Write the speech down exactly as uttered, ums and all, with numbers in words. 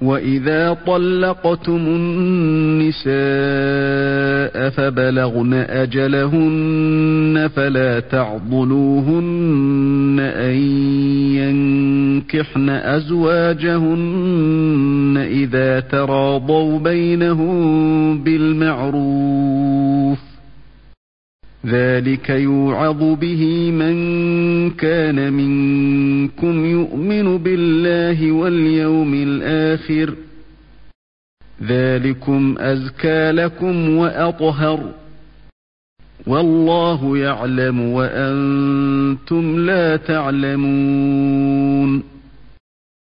وَإِذَا طَلَّقْتُمُ النِّسَاءَ فَبَلَغْنَ أَجَلَهُنَّ فَلَا تَعْضُلُوهُنَّ أَن يَنكِحْنَ أَزْوَاجَهُنَّ إِذَا تَرَاضَوْا بَيْنَهُم بِالْمَعْرُوفِ ۗ ذَلِكَ يُوعَظُ بِهِ مَن كَانَ مِنكُمْ يُؤْمِنُ بِاللَّهِ وَالْيَوْمِ الْآخِرِ ۗ ذَلِكُمْ أَزْكَىٰ لَكُمْ وَأَطْهَرُ ۗ وَاللَّهُ يَعْلَمُ وَأَنتُمْ لَا تَعْلَمُونَ.